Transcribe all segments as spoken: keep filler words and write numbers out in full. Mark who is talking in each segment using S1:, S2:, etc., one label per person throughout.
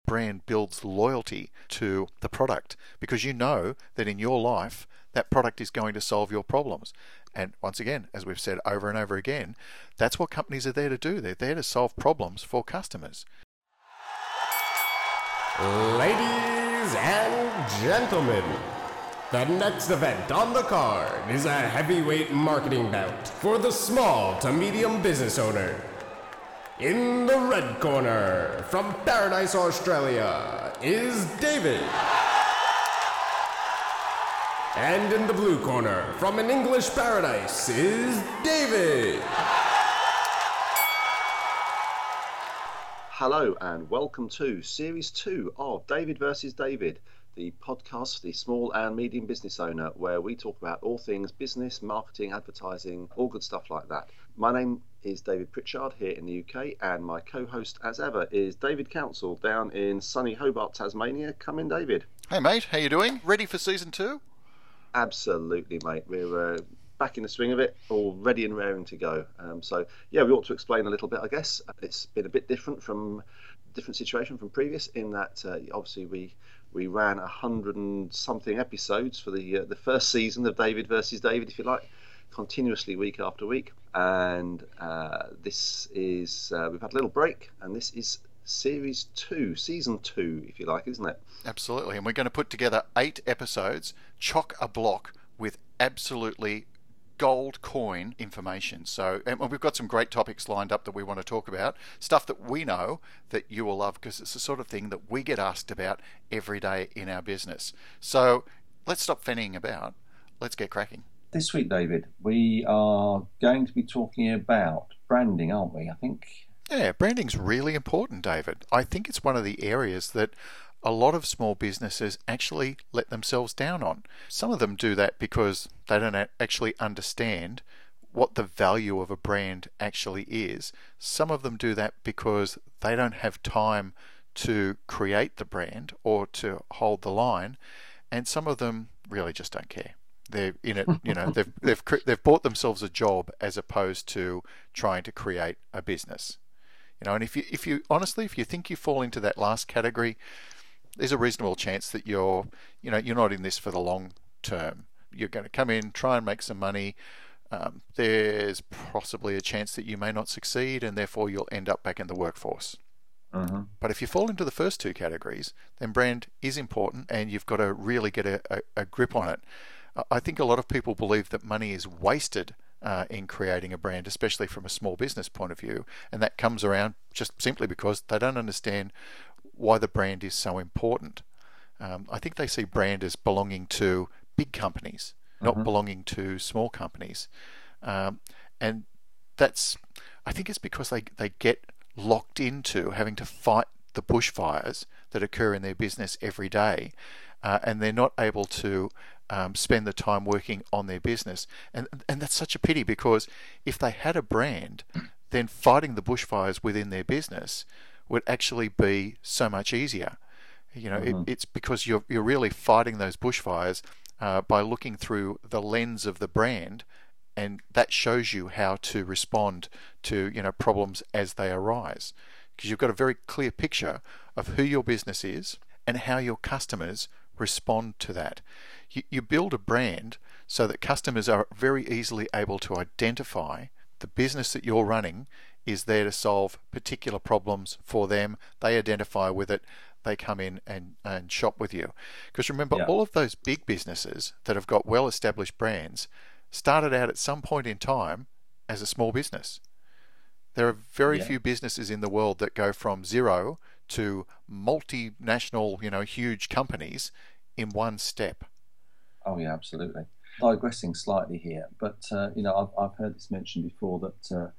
S1: brand builds loyalty to the product because you know that in your life that product is going to solve your problems. And once again, as we've said over and over again, that's what companies are there to do. They're there to solve problems for customers.
S2: Ladies and gentlemen, the next event on the card is a heavyweight marketing bout for the small to medium business owner. In the red corner, from Paradise, Australia, is David. And in the blue corner, from an English paradise, is David.
S3: Hello and welcome to Series two of David versus David, the podcast for the small and medium business owner, where we talk about all things business, marketing, advertising, all good stuff like that. My name is David Pritchard here in the U K, and my co-host as ever is David Council down in sunny Hobart, Tasmania. Come in, David.
S1: Hey mate, how you doing? Ready for season two?
S3: Absolutely, mate. We're uh, back in the swing of it, all ready and raring to go. Um, so yeah, we ought to explain a little bit, I guess. It's been a bit different from different situation from previous in that uh, obviously we we ran a hundred and something episodes for the uh, the first season of David versus David, if you like, continuously week after week. And uh, this is uh, we've had a little break, and this is series two, season two, if you like, isn't it?
S1: Absolutely. And we're going to put together eight episodes, chock a block with absolutely gold coin information. So, and we've got some great topics lined up that we want to talk about, stuff that we know that you will love because it's the sort of thing that we get asked about every day in our business. So let's stop fanning about. Let's get cracking.
S4: This week, David, we are going to be talking about branding, aren't we? I think.
S1: Yeah, branding's really important, David. I think it's one of the areas that a lot of small businesses actually let themselves down on. Some of them do that because they don't actually understand what the value of a brand actually is. Some of them do that because they don't have time to create the brand or to hold the line, and some of them really just don't care. They're in it, you know, they've they've they've bought themselves a job as opposed to trying to create a business. You know, and if you if you honestly, if you think you fall into that last category, there's a reasonable chance that you're, you know, you're not in this for the long term. You're going to come in, try and make some money. Um, there's possibly a chance that you may not succeed, and therefore you'll end up back in the workforce.
S4: Uh-huh.
S1: But if you fall into the first two categories, then brand is important, and you've got to really get a, a, a grip on it. I think a lot of people believe that money is wasted uh, in creating a brand, especially from a small business point of view, and that comes around just simply because they don't understand why the brand is so important. Um, I think they see brand as belonging to big companies, not
S4: Uh-huh.
S1: belonging to small companies, um, and that's. I think it's because they they get locked into having to fight the bushfires that occur in their business every day, uh, and they're not able to um, spend the time working on their business. And and that's such a pity, because if they had a brand, then fighting the bushfires within their business would actually be so much easier. You know,
S4: Mm-hmm.
S1: it, it's because you're you're really fighting those bushfires uh, by looking through the lens of the brand, and that shows you how to respond to, you know, problems as they arise, because you've got a very clear picture of who your business is and how your customers respond to that. You, you build a brand so that customers are very easily able to identify the business that you're running is there to solve particular problems for them. They identify with it. They come in and, and shop with you. Because remember,
S4: Yeah.
S1: all of those big businesses that have got well-established brands started out at some point in time as a small business. There are very
S4: Yeah.
S1: few businesses in the world that go from zero to multinational, you know, huge companies in one step.
S4: Oh yeah, absolutely. Digressing slightly here, but uh, you know, I've, I've heard this mentioned before that uh,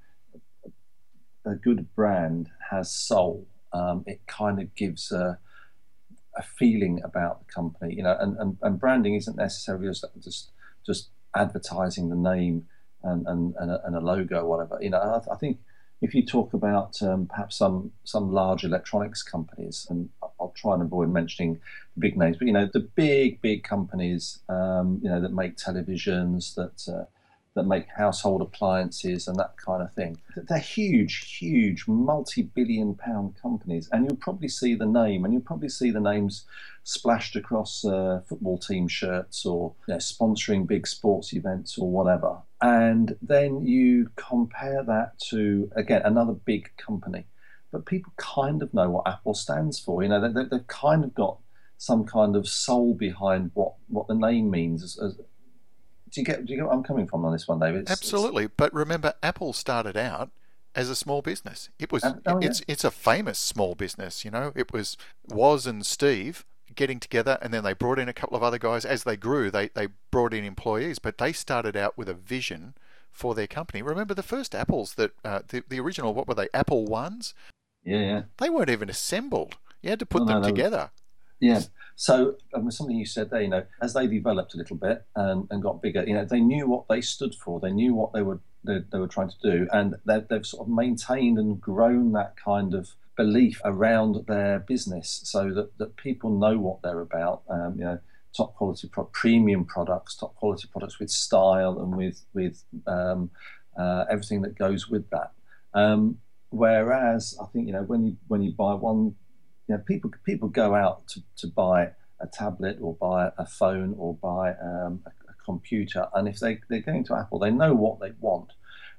S4: a good brand has soul. Um, it kind of gives a, a feeling about the company, you know, and, and, and branding isn't necessarily just just, just advertising the name and, and, and, a, and a logo or whatever. You know, I, I think if you talk about um, perhaps some some large electronics companies, and I'll try and avoid mentioning big names, but you know, the big big companies, um, you know, that make televisions, that uh, that make household appliances and that kind of thing. They're huge, huge, multi-billion pound companies. And you'll probably see the name, and you'll probably see the names splashed across uh, football team shirts, or you know, sponsoring big sports events or whatever. And then you compare that to, again, another big company. But people kind of know what Apple stands for. You know, they, they've kind of got some kind of soul behind what, what the name means. As, as, do you get do you get what I'm coming from on this one, David? It's,
S1: Absolutely. It's... But remember, Apple started out as a small business. It was um, oh, it's yeah. it's a famous small business. You know, it was Woz and Steve getting together, and then they brought in a couple of other guys. As they grew, they they brought in employees, but they started out with a vision for their company. Remember the first Apples that uh, the the original, what were they? Apple Ones.
S4: Yeah, yeah.
S1: They weren't even assembled. You had to put
S4: no,
S1: them
S4: no,
S1: together.
S4: Yeah. So um, something you said there, you know, as they developed a little bit and, and got bigger, you know, they knew what they stood for. They knew what they were they, they were trying to do, and they've, they've sort of maintained and grown that kind of belief around their business, so that, that people know what they're about. Um, you know, top quality, pro- premium products, top quality products with style and with with um, uh, everything that goes with that. Um, whereas I think, you know, when you when you buy one. You know, people people go out to, to buy a tablet or buy a phone or buy um, a, a computer, and if they, they're going to Apple, they know what they want.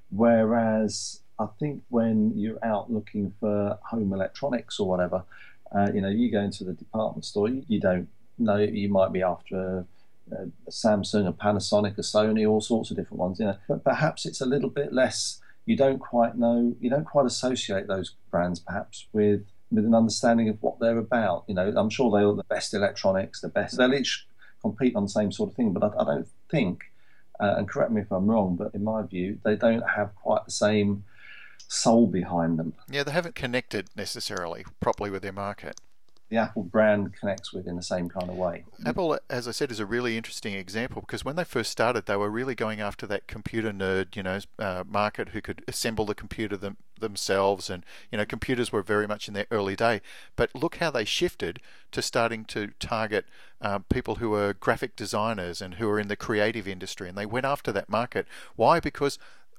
S4: Whereas I think when you're out looking for home electronics or whatever, uh, you know, you go into the department store, you, you don't know, you might be after a, a Samsung, a Panasonic, a Sony, all sorts of different ones, you know, but perhaps it's a little bit less, you don't quite know, you don't quite associate those brands perhaps with with an understanding of what they're about. You know, I'm sure they're the best electronics, the best. They'll each compete on the same sort of thing, but I, I don't think, uh, and correct me if I'm wrong, but in my view, they don't have quite the same soul behind them.
S1: Yeah, they haven't connected necessarily properly with their market.
S4: The Apple brand connects with in the same kind of way.
S1: Apple, as I said, is a really interesting example, because when they first started, they were really going after that computer nerd, you know, uh, market who could assemble the computer them, themselves, and you know, computers were very much in their early day. But look how they shifted to starting to target uh, people who are graphic designers and who are in the creative industry, and they went after that market. Why? Because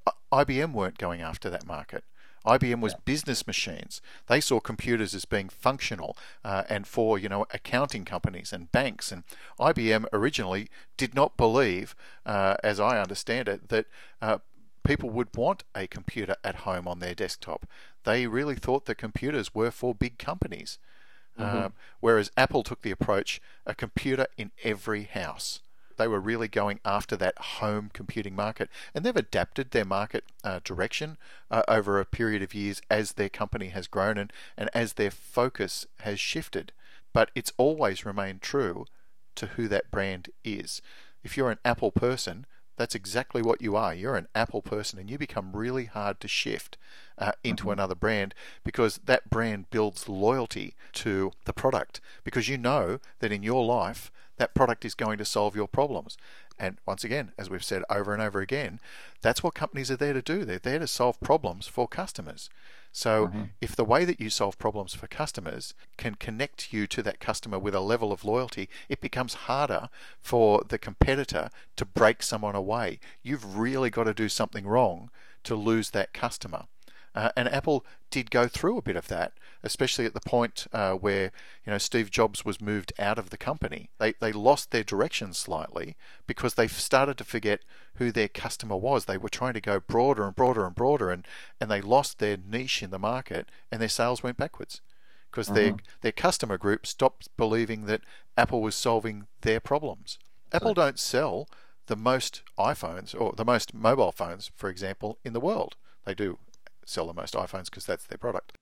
S1: I B M weren't going after that market. I B M was yeah. business machines. They saw computers as being functional uh, and for, you know, accounting companies and banks. And I B M originally did not believe, uh, as I understand it, that uh, people would want a computer at home on their desktop. They really thought that computers were for big companies. Mm-hmm. Uh, whereas Apple took the approach, a computer in every house. They were really going after that home computing market, and they've adapted their market uh, direction uh, over a period of years as their company has grown and, and as their focus has shifted. But it's always remained true to who that brand is. If you're an Apple person, that's exactly what you are. You're an Apple person, and you become really hard to shift uh, into mm-hmm. another brand, because that brand builds loyalty to the product, because you know that in your life that product is going to solve your problems. And once again, as we've said over and over again, that's what companies are there to do. They're there to solve problems for customers. So mm-hmm. if the way that you solve problems for customers can connect you to that customer with a level of loyalty, it becomes harder for the competitor to break someone away. You've really got to do something wrong to lose that customer. Uh, and Apple did go through a bit of that, especially at the point uh, where, you know, Steve Jobs was moved out of the company. They they lost their direction slightly because they started to forget who their customer was. They were trying to go broader and broader and broader, and, and they lost their niche in the market, and their sales went backwards because mm-hmm. their their customer group stopped believing that Apple was solving their problems. So, Apple don't sell the most iPhones or the most mobile phones, for example, in the world. They do sell the most iPhones because that's their product.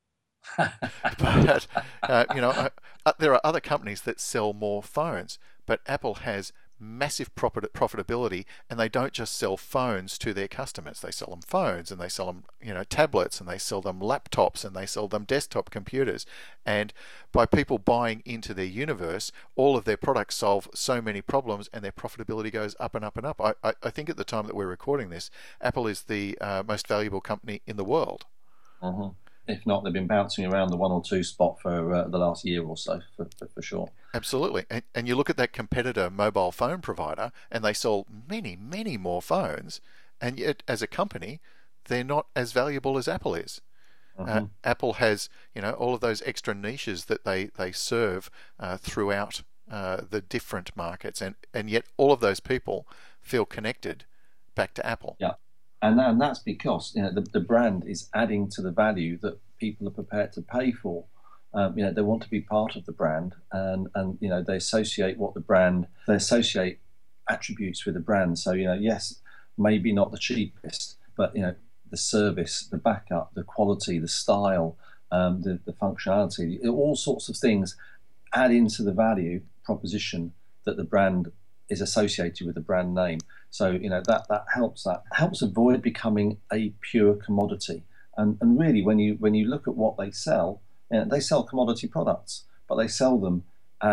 S1: But uh, you know, uh, there are other companies that sell more phones, but Apple has massive profit profitability, and they don't just sell phones to their customers. They sell them phones, and they sell them, you know, tablets, and they sell them laptops, and they sell them desktop computers. And by people buying into their universe, all of their products solve so many problems, and their profitability goes up and up and up. I, I, I think at the time that we're recording this, Apple is the uh, most valuable company in the world.
S4: Mm-hmm. If not, they've been bouncing around the one or two spot for uh, the last year or so, for, for, for sure.
S1: Absolutely. And, and you look at that competitor mobile phone provider, and they sold many, many more phones, and yet as a company, they're not as valuable as Apple is. Mm-hmm. Uh, Apple has, you know, all of those extra niches that they they serve uh, throughout uh, the different markets, and and yet all of those people feel connected back to Apple.
S4: Yeah, and and that's because, you know, the the brand is adding to the value that people are prepared to pay for. Um, you know, they want to be part of the brand, and and you know, they associate what the brand they associate attributes with the brand. So, you know, yes, maybe not the cheapest, but, you know, the service, the backup, the quality, the style, um, the, the functionality, all sorts of things add into the value proposition that the brand is associated with the brand name. So, you know, that that helps that helps avoid becoming a pure commodity. And and really, when you when you look at what they sell, you know, they sell commodity products, but they sell them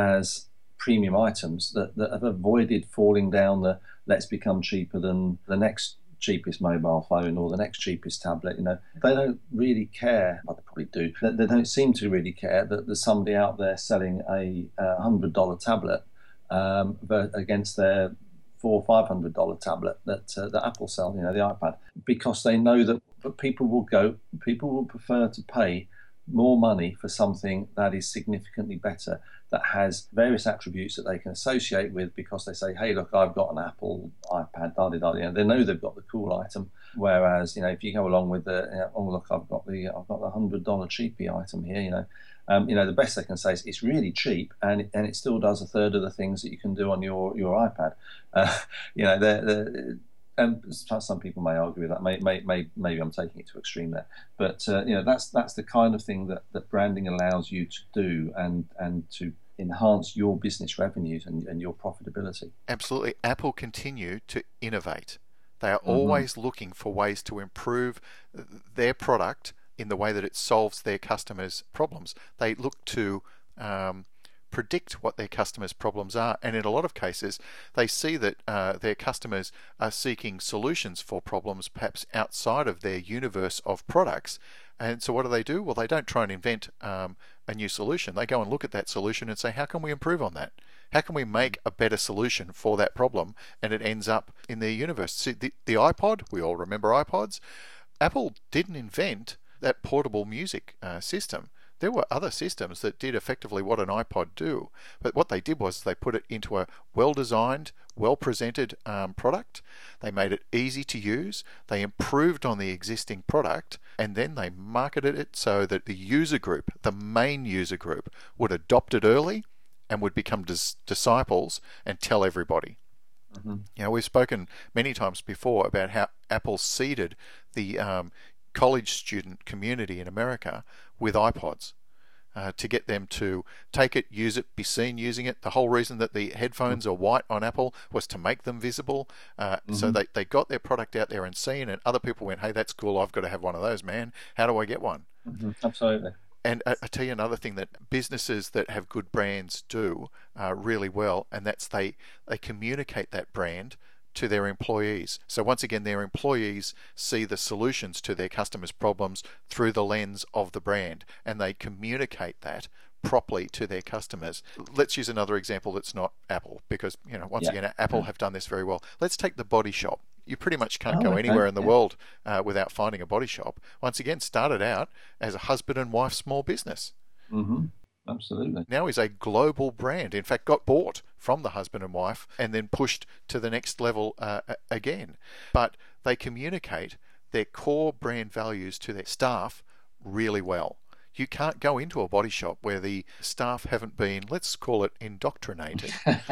S4: as premium items that, that have avoided falling down the let's become cheaper than the next cheapest mobile phone or the next cheapest tablet. You know, they don't really care. Well, they probably do. They, they don't seem to really care that there's somebody out there selling a one hundred dollars tablet um, against their four or five hundred dollars tablet that uh, that Apple sell. You know, the iPad, because they know that people will go. People will prefer to pay more money for something that is significantly better, that has various attributes that they can associate with, because they say, hey, look, I've got an Apple iPad, da da da. You know, they know they've got the cool item. Whereas, you know, if you go along with the, you know, oh look, I've got the I've got the hundred dollar cheapy item here. You know, um, you know, the best they can say is it's really cheap, and it, and it still does a third of the things that you can do on your your iPad. Uh, you know, they're, they're and some people may argue with that. May, may, may, maybe I'm taking it to extreme there, but uh, you know, that's that's the kind of thing that, that branding allows you to do, and and to enhance your business revenues and, and your profitability.
S1: Absolutely, Apple continue to innovate. They are mm-hmm. always looking for ways to improve their product in the way that it solves their customers' problems. They look to um, predict what their customers' problems are, and in a lot of cases they see that uh, their customers are seeking solutions for problems perhaps outside of their universe of products. And so what do they do? Well, they don't try and invent um, a new solution. They go and look at that solution and say, how can we improve on that? How can we make a better solution for that problem? And it ends up in their universe. See, the, the iPod, we all remember iPods. Apple didn't invent that portable music uh, system. There were other systems that did effectively what an iPod do, but what they did was they put it into a well-designed, well-presented um, product. They made it easy to use. They improved on the existing product, and then they marketed it so that the user group, the main user group, would adopt it early and would become dis- disciples and tell everybody. Mm-hmm. You know, we've spoken many times before about how Apple seeded the um, college student community in America with iPods uh, to get them to take it, use it, be seen using it. The whole reason that the headphones mm-hmm. are white on Apple was to make them visible. Uh, mm-hmm. So they, they got their product out there and seen, and other people went, hey, that's cool, I've got to have one of those, man. How do I get one?
S4: Mm-hmm. Absolutely.
S1: And I, I tell you another thing that businesses that have good brands do uh, really well, and that's they, they communicate that brand to their employees. So once again, their employees see the solutions to their customers' problems through the lens of the brand, and they communicate that properly to their customers. Let's use another example that's not Apple, because, you know, once yeah. again, Apple have done this very well. Let's take the Body Shop. You pretty much can't oh, go okay. anywhere in the yeah. world uh, without finding a body shop. Once again, started out as a husband and wife small business.
S4: Mm-hmm. Absolutely.
S1: Now is a global brand. In fact, got bought from the husband and wife and then pushed to the next level uh, again. But they communicate their core brand values to their staff really well. You can't go into a body shop where the staff haven't been, let's call it, indoctrinated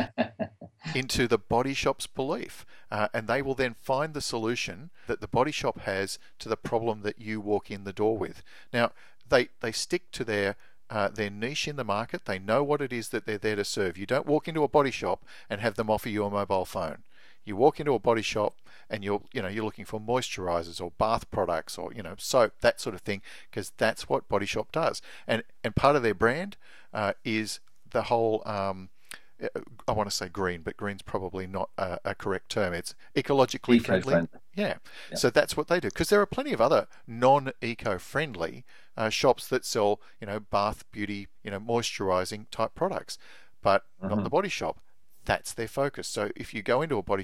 S1: into the body shop's belief. Uh, and they will then find the solution that the body shop has to the problem that you walk in the door with. Now, they, they stick to their Uh, their niche in the market. They know what it is that they're there to serve. You don't walk into a body shop and have them offer you a mobile phone. You walk into a body shop and you're, you know, you're looking for moisturizers or bath products or, you know, soap, that sort of thing, because that's what Body Shop does. And and part of their brand uh, is the whole. Um, I want to say green, but green's probably not a, a correct term. It's ecologically friendly.
S4: Friendly.
S1: Yeah. yeah. So that's what they do. Because there are plenty of other non-eco-friendly uh, shops that sell, you know, bath, beauty, you know, moisturizing type products, but mm-hmm. not the Body Shop. That's their focus. So if you go into a body shop,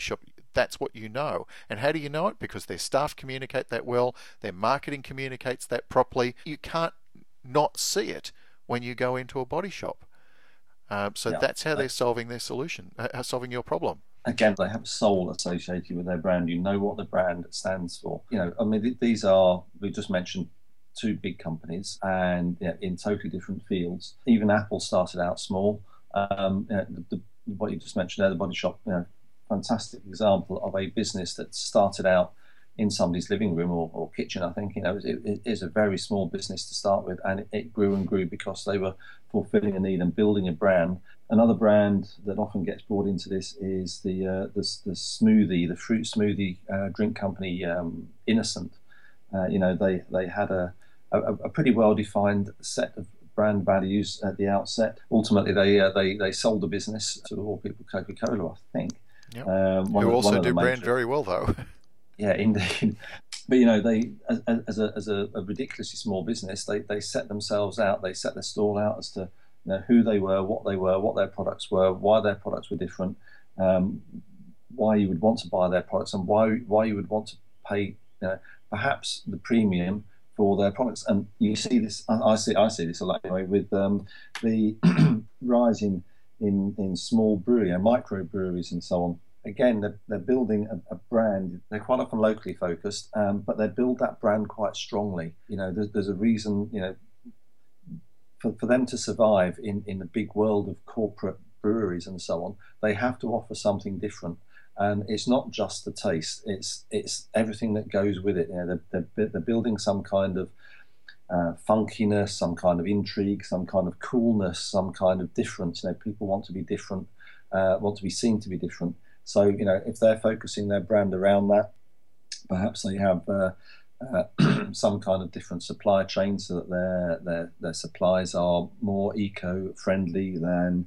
S1: that's what you know. And how do you know it? Because their staff communicate that well, their marketing communicates that properly. You can't not see it when you go into a body shop. Um, so yeah. that's how they're solving their solution, uh, solving your problem.
S4: Again, they have soul associated with their brand. You know what the brand stands for. You know, I mean, th- these are, we just mentioned two big companies and you know, in totally different fields. Even Apple started out small. Um, you know, the, the, what you just mentioned there, the Body Shop, you know, fantastic example of a business that started out in somebody's living room or, or kitchen. I think you know it, it is a very small business to start with, and it, it grew and grew because they were fulfilling a need and building a brand. Another brand that often gets brought into this is the uh, the, the smoothie, the fruit smoothie uh, drink company, um, Innocent. Uh, you know they they had a, a, a pretty well defined set of brand values at the outset. Ultimately, they uh, they they sold the business to all people Coca-Cola, I think.
S1: Yep. Um, Who of, also do brand major, very well, though.
S4: Yeah, indeed. But you know, they as, as a as a, a ridiculously small business, they they set themselves out. They set their stall out as to you know who they were, what they were, what their products were, why their products were different, um, why you would want to buy their products, and why why you would want to pay you know, perhaps the premium for their products. And you see this, I, I see I see this a lot anyway with um, the rise in, in in small brewery and micro breweries and so on. Again, they're, they're building a, a brand. They're quite often locally focused, um, but they build that brand quite strongly. You know, there's, there's a reason, you know, for, for them to survive in, in the big world of corporate breweries and so on, they have to offer something different. And it's not just the taste; it's it's everything that goes with it. You know, they're, they're, they're building some kind of uh, funkiness, some kind of intrigue, some kind of coolness, some kind of difference. You know, people want to be different, uh, want to be seen to be different. So, you know, if they're focusing their brand around that, perhaps they have uh, uh, some kind of different supply chain so that their their, their supplies are more eco-friendly than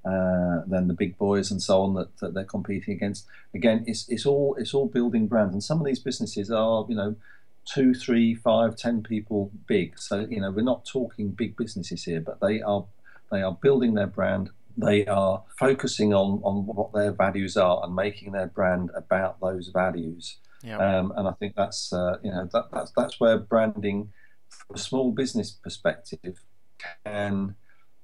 S4: uh, than the big boys and so on that, that they're competing against. Again, it's it's all it's all building brands, and some of these businesses are, you know, two, three, five, ten people big. So, you know, we're not talking big businesses here, but they are they are building their brand. They are focusing on, on what their values are and making their brand about those values. Yep. Um, and I think that's uh, you know that, that's that's where branding, from a small business perspective, can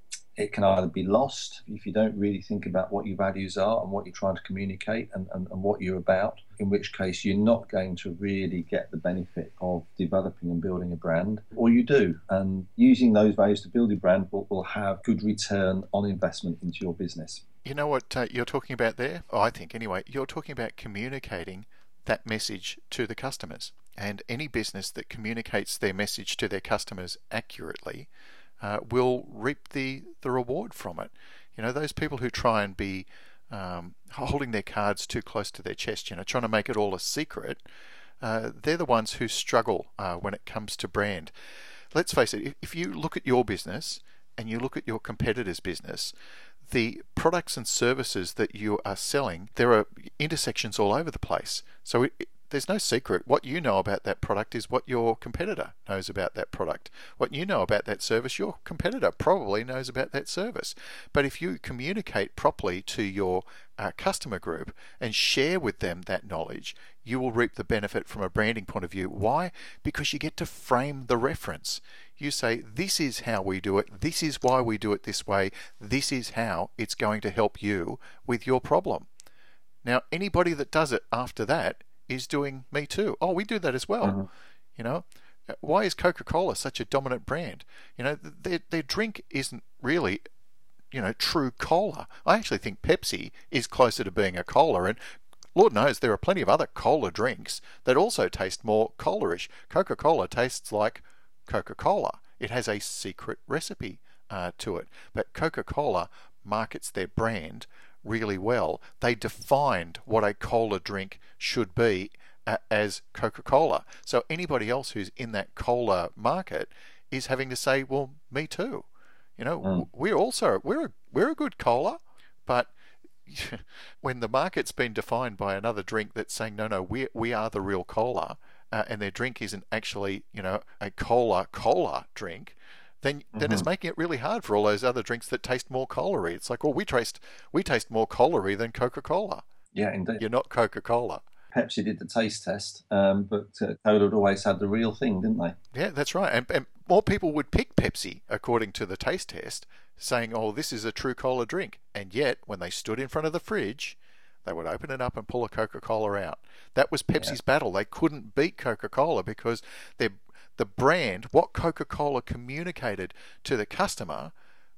S4: it can either be lost if you don't really think about what your values are and what you're trying to communicate and, and, and what you're about, in which case you're not going to really get the benefit of developing and building a brand, or you do. And using those values to build your brand will, will have good return on investment into your business.
S1: You know what uh, you're talking about there? Oh, I think anyway, you're talking about communicating that message to the customers. And any business that communicates their message to their customers accurately Uh, will reap the, the reward from it. You know, those people who try and be um, holding their cards too close to their chest, you know, trying to make it all a secret, uh, they're the ones who struggle uh, when it comes to brand. Let's face it, if, if you look at your business and you look at your competitor's business, the products and services that you are selling, there are intersections all over the place. So it, it, there's no secret. What you know about that product is what your competitor knows about that product. What you know about that service, your competitor probably knows about that service. But if you communicate properly to your uh, customer group and share with them that knowledge, you will reap the benefit from a branding point of view. Why? Because you get to frame the reference. You say, this is how we do it. This is why we do it this way. This is how it's going to help you with your problem. Now, anybody that does it after that is doing me too. Oh, we do that as well. Mm-hmm. You know, why is Coca-Cola such a dominant brand? You know, their their drink isn't really, you know, true cola. I actually think Pepsi is closer to being a cola, and Lord knows there are plenty of other cola drinks that also taste more cola-ish. Coca-Cola tastes like Coca-Cola. It has a secret recipe uh, to it, but Coca-Cola markets their brand really well. They defined what a cola drink should be uh, as Coca-Cola. So anybody else who's in that cola market is having to say, well, me too. You know, mm. we're also, we're a, we're a good cola, but when the market's been defined by another drink that's saying, no, no, we we are the real cola, uh, and their drink isn't actually, you know, a cola cola drink, then then mm-hmm. it's making it really hard for all those other drinks that taste more cola-y. It's like, well, we taste we taste more cola-y than Coca-Cola.
S4: Yeah, indeed.
S1: You're not Coca-Cola.
S4: Pepsi did the taste test, um, but uh, Cola had always had the real thing, didn't they?
S1: Yeah, that's right. And, and more people would pick Pepsi according to the taste test, saying, oh, this is a true cola drink. And yet, when they stood in front of the fridge, they would open it up and pull a Coca-Cola out. That was Pepsi's
S4: Yeah.
S1: battle. They couldn't beat Coca-Cola because their, the brand, what Coca-Cola communicated to the customer,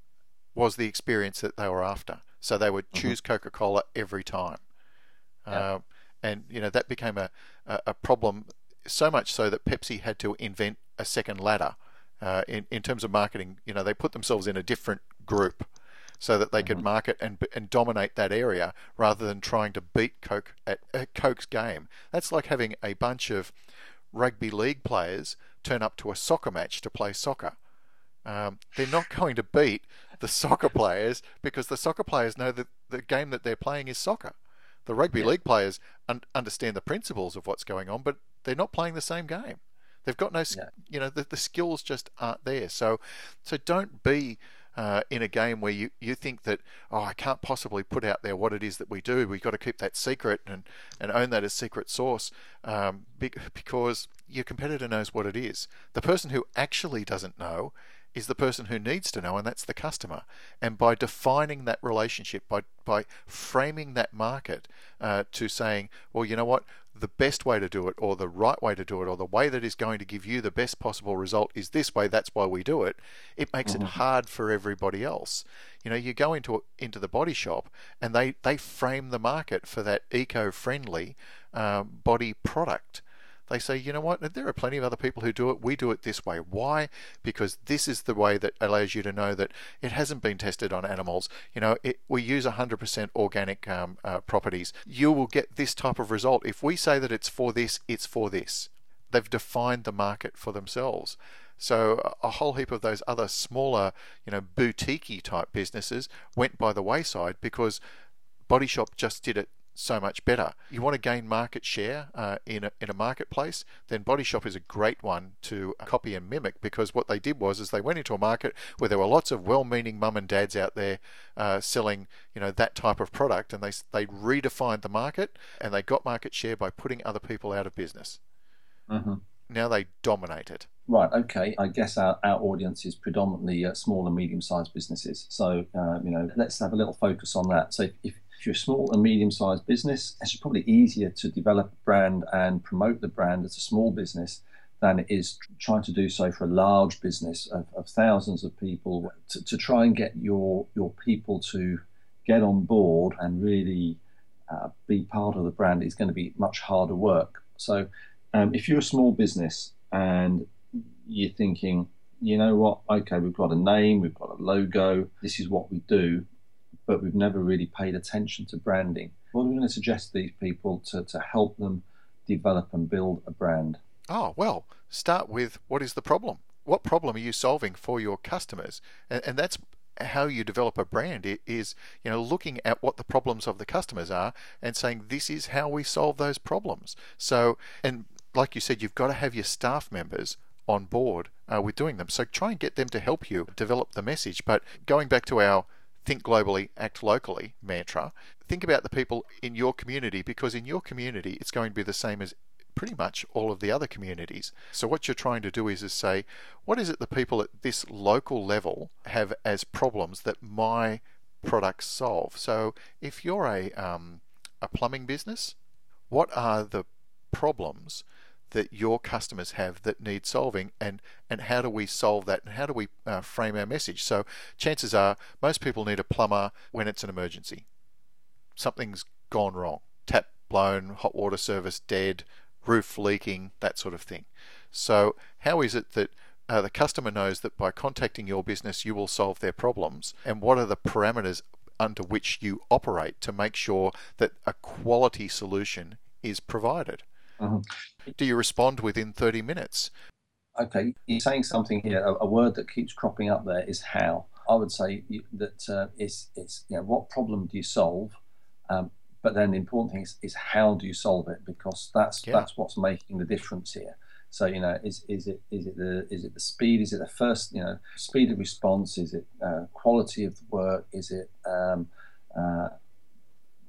S1: was the experience that they were after. So they would choose
S4: Mm-hmm.
S1: Coca-Cola every time.
S4: Yeah.
S1: Uh, and, you know, that became a, a, a problem, so much so that Pepsi had to invent a second ladder. Uh, in, in terms of marketing, you know, they put themselves in a different group so that they could
S4: Mm-hmm.
S1: market and and dominate that area rather than trying to beat Coke at, at Coke's game. That's like having a bunch of rugby league players turn up to a soccer match to play soccer. Um, they're not going to beat the soccer players because the soccer players know that the game that they're playing is soccer. The rugby
S4: Yeah.
S1: league players un- understand the principles of what's going on, but they're not playing the same game. They've got no, s-
S4: Yeah.
S1: you know, the, the skills just aren't there. So, so don't be uh, in a game where you, you think that, oh, I can't possibly put out there what it is that we do. We've got to keep that secret and, and own that as secret sauce, um, because your competitor knows what it is. The person who actually doesn't know is the person who needs to know, and that's the customer. And by defining that relationship, by by framing that market uh, to saying, well, you know what, the best way to do it, or the right way to do it, or the way that is going to give you the best possible result is this way, that's why we do it, it makes
S4: Mm-hmm.
S1: it hard for everybody else. You know, you go into into the body shop and they, they frame the market for that eco-friendly um, body product. They say, you know what, there are plenty of other people who do it. We do it this way. Why? Because this is the way that allows you to know that it hasn't been tested on animals. You know, it, we use one hundred percent organic um, uh, properties. You will get this type of result. If we say that it's for this, it's for this. They've defined the market for themselves. So a whole heap of those other smaller, you know, boutique-y type businesses went by the wayside because Body Shop just did it so much better. You want to gain market share uh, in a in a marketplace, then Body Shop is a great one to copy and mimic, because what they did was is they went into a market where there were lots of well-meaning mum and dads out there uh, selling, you know, that type of product, and they they redefined the market and they got market share by putting other people out of business.
S4: Mm-hmm.
S1: Now they dominate it.
S4: Right, okay. I guess our, our audience is predominantly uh, small and medium-sized businesses. So, uh, you know, let's have a little focus on that. So if, if you're a small and medium-sized business, it's probably easier to develop a brand and promote the brand as a small business than it is trying to do so for a large business of, of thousands of people. To, to try and get your, your people to get on board and really uh, be part of the brand is going to be much harder work. So um, if you're a small business and you're thinking, you know what, okay, we've got a name, we've got a logo, this is what we do, but we've never really paid attention to branding. What are we going to suggest to these people to, to help them develop and build a brand?
S1: Oh, well, start with, what is the problem? What problem are you solving for your customers? And, and that's how you develop a brand, is, you know, looking at what the problems of the customers are and saying, this is how we solve those problems. So, and like you said, you've got to have your staff members on board uh, with doing them. So try and get them to help you develop the message. But going back to our think globally, act locally mantra, think about the people in your community, because in your community it's going to be the same as pretty much all of the other communities. So what you're trying to do is, is say, what is it the people at this local level have as problems that my products solve? So if you're a, um, a plumbing business, what are the problems that your customers have that need solving, and and how do we solve that, and how do we uh, frame our message? So chances are most people need a plumber when it's an emergency. Something's gone wrong. Tap blown, hot water service dead, roof leaking, that sort of thing. So how is it that uh, the customer knows that by contacting your business you will solve their problems, and what are the parameters under which you operate to make sure that a quality solution is provided?
S4: Mm-hmm.
S1: Do you respond within thirty minutes?
S4: Okay, you're saying something here. A, a word that keeps cropping up there is how. I would say that uh, it's, it's, you know, what problem do you solve? Um, but then the important thing is, is how do you solve it? Because that's
S1: Yeah.
S4: that's what's making the difference here. So, you know, is is it is it the is it the speed? Is it the first, you know, speed of response? Is it uh, quality of the work? Is it um, uh,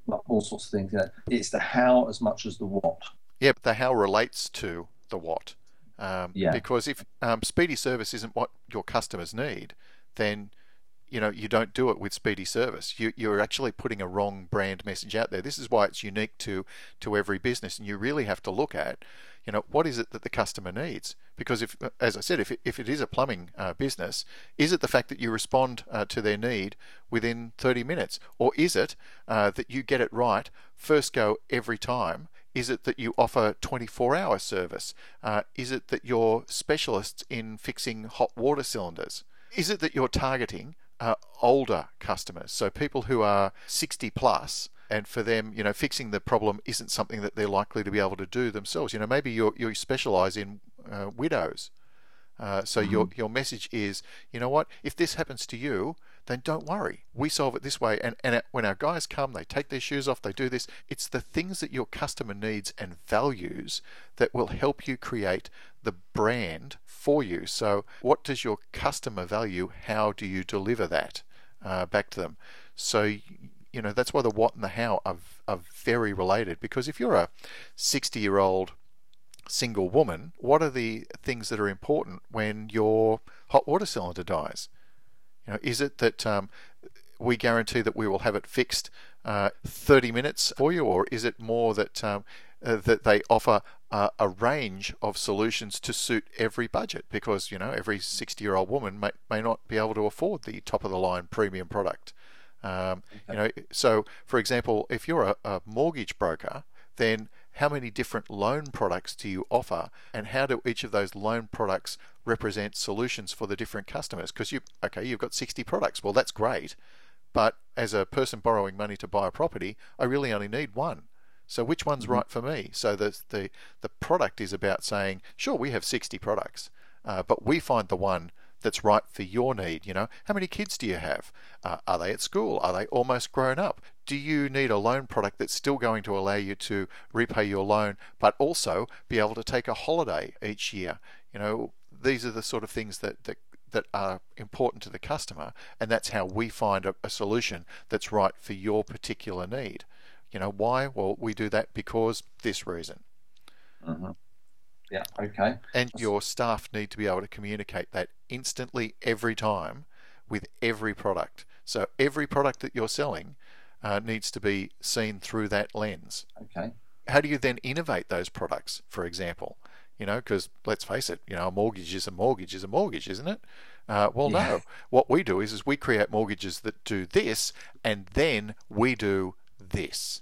S4: all sorts of things. You know, it's the how as much as the what.
S1: Yeah, but the how relates to the what. Um,
S4: Yeah.
S1: Because if um, speedy service isn't what your customers need, then you know you don't do it with speedy service. You, you're actually putting a wrong brand message out there. This is why it's unique to to every business, and you really have to look at, you know, what is it that the customer needs? Because if, as I said, if it, if it is a plumbing uh, business, is it the fact that you respond uh, to their need within thirty minutes, or is it uh, that you get it right first go every time? Is it that you offer twenty-four hour service? Uh, is it that you're specialists in fixing hot water cylinders? Is it that you're targeting uh, older customers, so people who are sixty plus, and for them, you know, fixing the problem isn't something that they're likely to be able to do themselves? You know, maybe you you specialise in uh, widows. Uh, so mm-hmm. your your message is, you know what, if this happens to you, then don't worry. We solve it this way. And, and when our guys come, they take their shoes off, they do this. It's the things that your customer needs and values that will help you create the brand for you. So what does your customer value? How do you deliver that uh, back to them? So, you know, that's why the what and the how are, are very related. Because if you're a sixty-year-old single woman, what are the things that are important when your hot water cylinder dies? You know, is it that um, we guarantee that we will have it fixed uh, thirty minutes for you, or is it more that um, uh, that they offer uh, a range of solutions to suit every budget? Because, you know, every sixty-year-old woman may, may not be able to afford the top-of-the-line premium product. Um, okay. You know, so for example, if you're a, a mortgage broker, then how many different loan products do you offer, and how do each of those loan products represent solutions for the different customers? Because you, okay, you've got sixty products. Well, that's great, but as a person borrowing money to buy a property, I really only need one. So which one's mm-hmm. right for me? So the the the product is about saying, sure, we have sixty products, uh, but we find the one that's right for your need. You know, how many kids do you have? Uh, are they at school? Are they almost grown up? Do you need a loan product that's still going to allow you to repay your loan, but also be able to take a holiday each year? You know, these are the sort of things that that, that are important to the customer, and that's how we find a, a solution that's right for your particular need. You know, why? Well, we do that because this reason.
S4: Mm-hmm. Yeah, okay.
S1: And your staff need to be able to communicate that instantly every time with every product. So every product that you're selling uh, needs to be seen through that lens.
S4: Okay.
S1: How do you then innovate those products, for example? You know, because let's face it, you know, a mortgage is a mortgage is a mortgage, isn't it? Uh, well, yeah. No. What we do is, is we create mortgages that do this, and then we do this.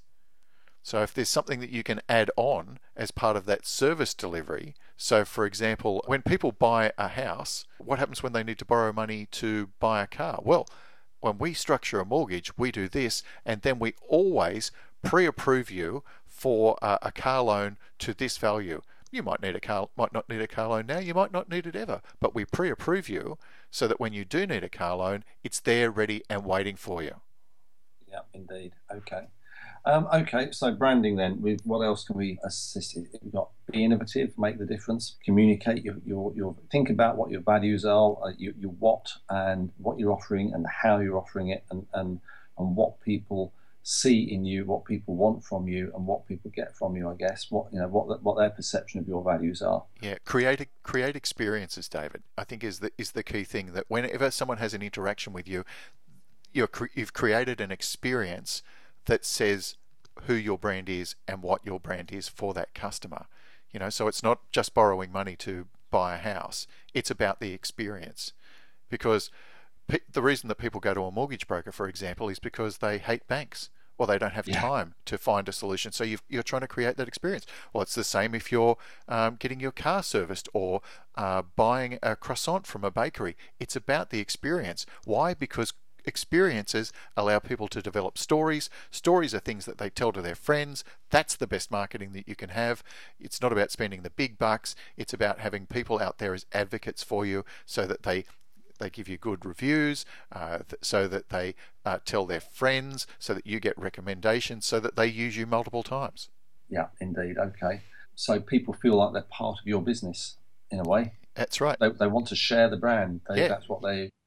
S1: So if there's something that you can add on as part of that service delivery, so for example, when people buy a house, what happens when they need to borrow money to buy a car? Well, when we structure a mortgage, we do this, and then we always pre-approve you for uh, a car loan to this value. You might need a car, might not need a car loan now, you might not need it ever, but we pre-approve you so that when you do need a car loan, it's there, ready, and waiting for you.
S4: Yeah, indeed. Okay. Um, okay, so branding then. With what else can we assist? We've got be innovative, make the difference, communicate your your, your think about what your values are, uh, your, your what and what you're offering and how you're offering it, and, and and what people see in you, what people want from you, and what people get from you. I guess what you know what what their perception of your values are.
S1: Yeah, create create experiences, David. I think is the is the key thing, that whenever someone has an interaction with you, you're you've created an experience that says who your brand is and what your brand is for that customer. You know, so it's not just borrowing money to buy a house. It's about the experience. Because pe- the reason that people go to a mortgage broker, for example, is because they hate banks, or they don't have yeah. time to find a solution. So you've, you're trying to create that experience. Well, it's the same if you're um, getting your car serviced, or uh, buying a croissant from a bakery. It's about the experience. Why? Because experiences allow people to develop stories. Stories are things that they tell to their friends. That's the best marketing that you can have. It's not about spending the big bucks. It's about having people out there as advocates for you, so that they they give you good reviews, uh, th- so that they uh, tell their friends, so that you get recommendations, so that they use you multiple times.
S4: Yeah, indeed. Okay. So people feel like they're part of your business in a way.
S1: That's right.
S4: They, they want to share the brand. They,
S1: yeah.
S4: That's what they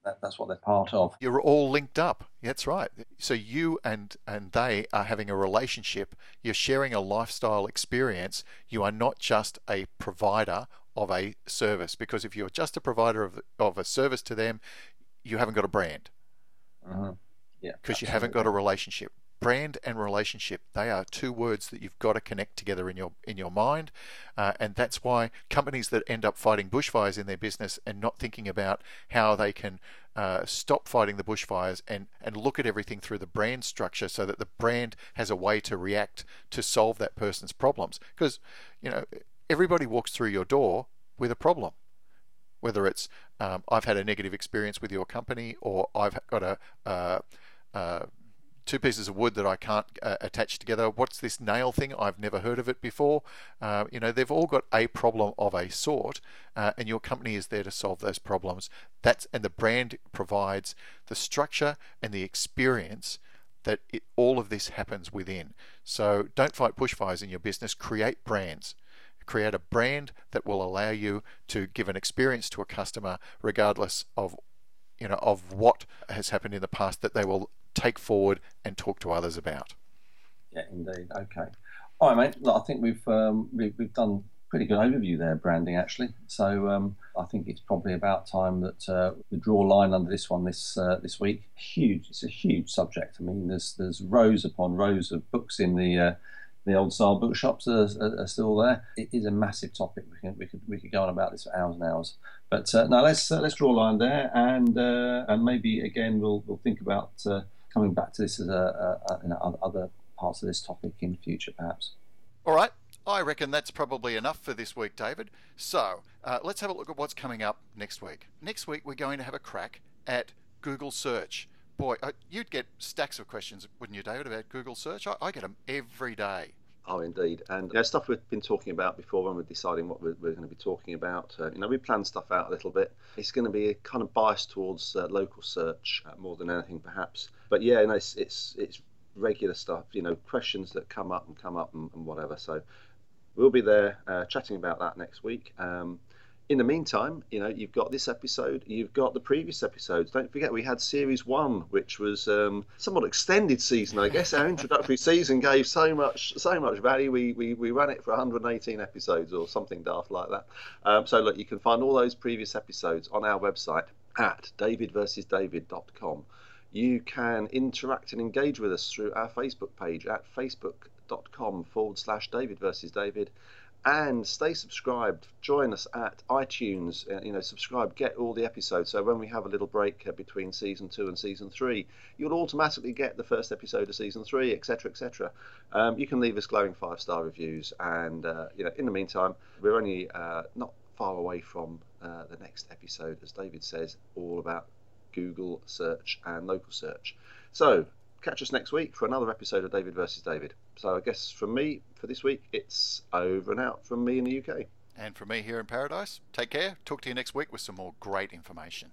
S4: that, that's what they're part of.
S1: You're all linked up. That's right. So you and and they are having a relationship. You're sharing a lifestyle experience. You are not just a provider of a service, because if you're just a provider of of a service to them, you haven't got a brand.
S4: Mm-hmm. Yeah,
S1: because you haven't got a relationship. Brand and relationship, they are two words that you've got to connect together in your in your mind, uh, and that's why companies that end up fighting bushfires in their business and not thinking about how they can uh, stop fighting the bushfires and, and look at everything through the brand structure, so that the brand has a way to react to solve that person's problems. Because, you know, everybody walks through your door with a problem. Whether it's um, I've had a negative experience with your company, or I've got a uh, uh, two pieces of wood that I can't uh, attach together. What's this nail thing? I've never heard of it before. Uh, you know, they've all got a problem of a sort, uh, and your company is there to solve those problems. That's and the brand provides the structure and the experience that it, all of this happens within. So don't fight bushfires in your business. Create brands. Create a brand that will allow you to give an experience to a customer, regardless of, you know, of what has happened in the past, that they will take forward and talk to others about.
S4: Yeah, indeed. Okay. All right, mate. Look, I think we've um, we've, we've done a pretty good overview there, branding, actually. So um, I think it's probably about time that uh, we draw a line under this one this uh, this week. Huge. It's a huge subject. I mean, there's there's rows upon rows of books in the uh, the old style bookshops are, are, are still there. It is a massive topic. We can we could we could go on about this for hours and hours. But uh, no, let's uh, let's draw a line there, and uh, and maybe again we'll we'll think about uh, coming back to this as a, a, a you know, other parts of this topic in the future, perhaps.
S1: All right. I reckon that's probably enough for this week, David. So uh, let's have a look at what's coming up next week. Next week we're going to have a crack at Google search. Boy, uh, you'd get stacks of questions, wouldn't you, David, about Google search? I, I get them every day.
S3: Oh, indeed. And you know, stuff we've been talking about before when we're deciding what we're, we're going to be talking about. Uh, you know, we plan stuff out a little bit. It's going to be a kind of bias towards uh, local search uh, more than anything, perhaps. But yeah, you know, it's, it's it's regular stuff. You know, questions that come up and come up and, and whatever. So we'll be there uh, chatting about that next week. Um, In the meantime, you know, you've got this episode, you've got the previous episodes. Don't forget, we had series one, which was um, somewhat extended season, I guess. Our introductory season gave so much, so much value. We we we ran it for one hundred eighteen episodes or something daft like that. Um, so look, you can find all those previous episodes on our website at david versus david dot com. You can interact and engage with us through our Facebook page at facebook.com forward slash David versus David. And stay subscribed. Join us at iTunes. Uh, you know, subscribe. Get all the episodes. So when we have a little break uh, between season two and season three, you'll automatically get the first episode of season three, et cetera, et cetera. Um, you can leave us glowing five-star reviews. And uh, you know, in the meantime, we're only uh, not far away from uh, the next episode, as David says, all about Google search and local search. So catch us next week for another episode of David versus David. So I guess from me for this week, it's over and out from me in the U K.
S1: And from me here in Paradise, take care. Talk to you next week with some more great information.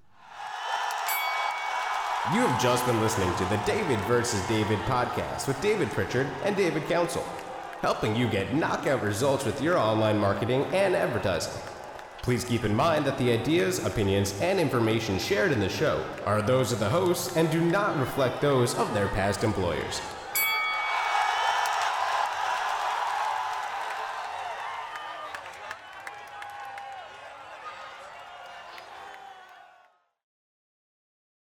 S2: You have just been listening to the David versus David podcast with David Pritchard and David Council, helping you get knockout results with your online marketing and advertising. Please keep in mind that the ideas, opinions, and information shared in the show are those of the hosts and do not reflect those of their past employers.